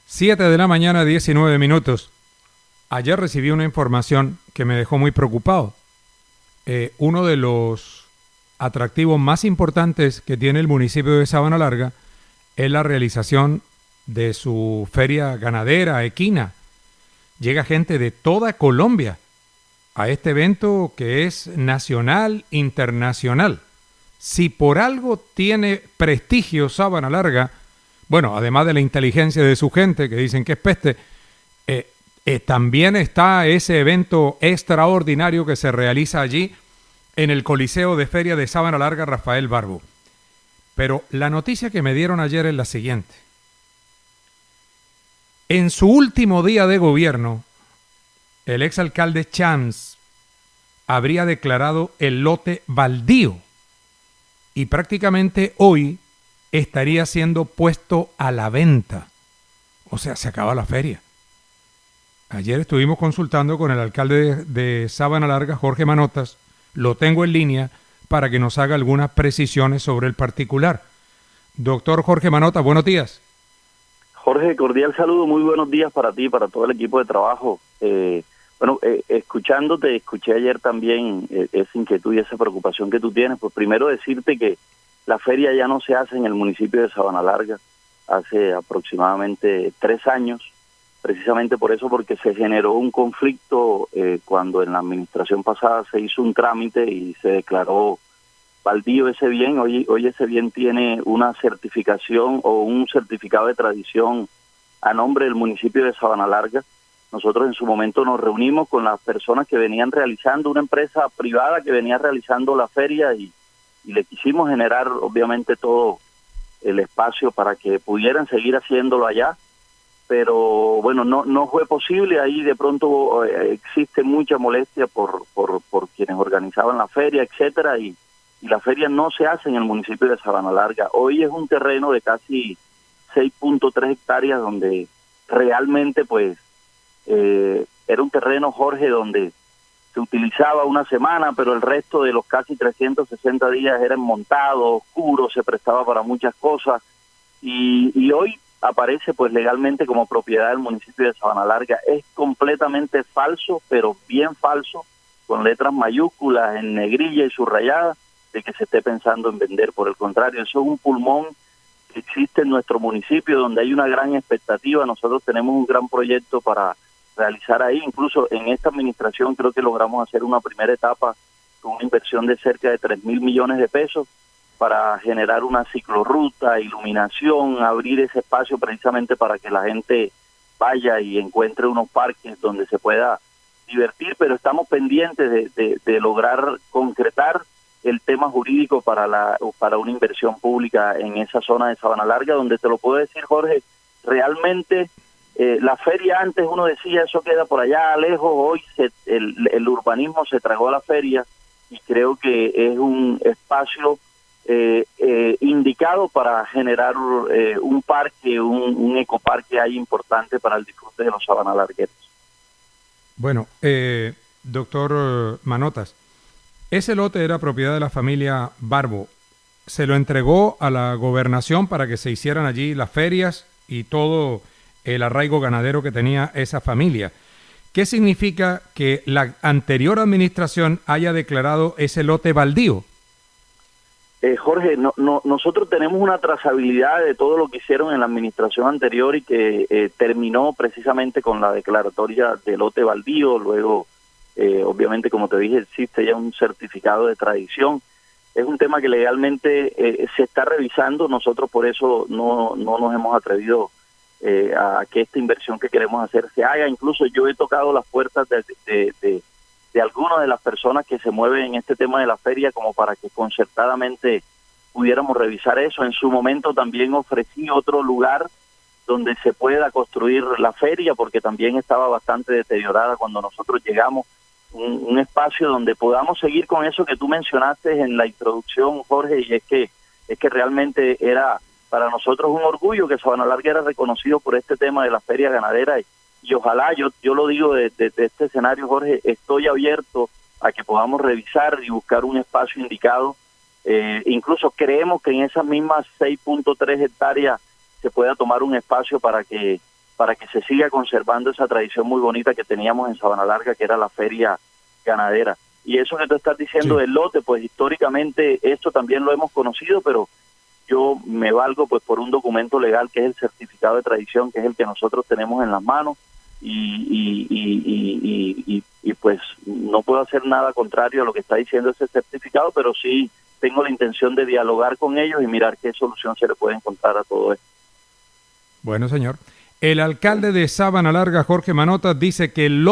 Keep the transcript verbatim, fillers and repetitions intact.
Siete de la mañana, diecinueve minutos. Ayer recibí una información que me dejó muy preocupado. Eh, uno de los atractivos más importantes que tiene el municipio de Sabana Larga es la realización de su feria ganadera equina. Llega gente de toda Colombia a este evento que es nacional, internacional. Si por algo tiene prestigio Sabana Larga, bueno, además de la inteligencia de su gente, que dicen que es peste, eh, eh, también está ese evento extraordinario que se realiza allí en el Coliseo de Feria de Sabana Larga Rafael Barbo. Pero la noticia que me dieron ayer es la siguiente. En su último día de gobierno, el exalcalde Chams habría declarado el lote baldío y prácticamente hoy estaría siendo puesto a la venta. O sea, se acaba la feria. Ayer estuvimos consultando con el alcalde de, de Sabana Larga, Jorge Manotas. Lo tengo en línea para que nos haga algunas precisiones sobre el particular. Doctor Jorge Manotas, buenos días. Jorge, cordial saludo, muy buenos días para ti, para todo el equipo de trabajo. Eh, bueno, eh, escuchándote, escuché ayer también eh, esa inquietud y esa preocupación que tú tienes. Pues primero decirte que la feria ya no se hace en el municipio de Sabana Larga hace aproximadamente tres años, precisamente por eso, porque se generó un conflicto eh, cuando en la administración pasada se hizo un trámite y se declaró baldío ese bien. Hoy, hoy ese bien tiene una certificación o un certificado de tradición a nombre del municipio de Sabana Larga. Nosotros en su momento nos reunimos con las personas que venían realizando, una empresa privada que venía realizando la feria y, y le quisimos generar obviamente todo el espacio para que pudieran seguir haciéndolo allá. Pero bueno, no no fue posible. Ahí de pronto eh, existe mucha molestia por, por, por quienes organizaban la feria, etcétera, y y la feria no se hace en el municipio de Sabana Larga. Hoy es un terreno de casi seis punto tres hectáreas donde realmente pues eh, era un terreno, Jorge, donde se utilizaba una semana, pero el resto de los casi trescientos sesenta días eran montados, oscuros, se prestaba para muchas cosas y, y hoy aparece pues legalmente como propiedad del municipio de Sabana Larga. Es completamente falso, pero bien falso, con letras mayúsculas en negrilla y subrayada, de que se esté pensando en vender. Por el contrario, eso es un pulmón que existe en nuestro municipio, donde hay una gran expectativa. Nosotros tenemos un gran proyecto para realizar ahí. Incluso en esta administración creo que logramos hacer una primera etapa con una inversión de cerca de tres mil millones de pesos para generar una ciclorruta, iluminación, abrir ese espacio precisamente para que la gente vaya y encuentre unos parques donde se pueda divertir, pero estamos pendientes de, de, de lograr concretar el tema jurídico para la para una inversión pública en esa zona de Sabana Larga, donde te lo puedo decir, Jorge, realmente eh, la feria antes uno decía eso queda por allá lejos, hoy se, el, el urbanismo se tragó a la feria y creo que es un espacio eh, eh, indicado para generar eh, un parque, un, un ecoparque ahí importante para el disfrute de los sabanalargueros. Bueno, eh, doctor Manotas, ese lote era propiedad de la familia Barbo. Se lo entregó a la gobernación para que se hicieran allí las ferias y todo el arraigo ganadero que tenía esa familia. ¿Qué significa que la anterior administración haya declarado ese lote baldío? Eh, Jorge, no, no, nosotros tenemos una trazabilidad de todo lo que hicieron en la administración anterior y que eh, terminó precisamente con la declaratoria de lote baldío. Luego, eh, obviamente, como te dije, existe ya un certificado de tradición. Es un tema que legalmente eh, se está revisando. Nosotros por eso no, no nos hemos atrevido eh, a que esta inversión que queremos hacer se haga. Incluso yo he tocado las puertas de, de, de de algunas de las personas que se mueven en este tema de la feria como para que concertadamente pudiéramos revisar eso. En su momento también ofrecí otro lugar donde se pueda construir la feria, porque también estaba bastante deteriorada cuando nosotros llegamos, un, un espacio donde podamos seguir con eso que tú mencionaste en la introducción, Jorge, y es que es que realmente era para nosotros un orgullo que Sabana Larga era reconocido por este tema de la feria ganadera. Y, Y ojalá, yo yo lo digo desde de, de este escenario, Jorge, estoy abierto a que podamos revisar y buscar un espacio indicado. Eh, incluso creemos que en esas mismas seis punto tres hectáreas se pueda tomar un espacio para que para que se siga conservando esa tradición muy bonita que teníamos en Sabana Larga, que era la feria ganadera. Y eso que tú estás diciendo sí. del lote, pues históricamente esto también lo hemos conocido, pero yo me valgo pues por un documento legal que es el certificado de tradición, que es el que nosotros tenemos en las manos, y, y, y, y, y, y, y pues no puedo hacer nada contrario a lo que está diciendo ese certificado, pero sí tengo la intención de dialogar con ellos y mirar qué solución se le puede encontrar a todo esto. Bueno, señor. El alcalde de Sabana Larga, Jorge Manotas, dice que el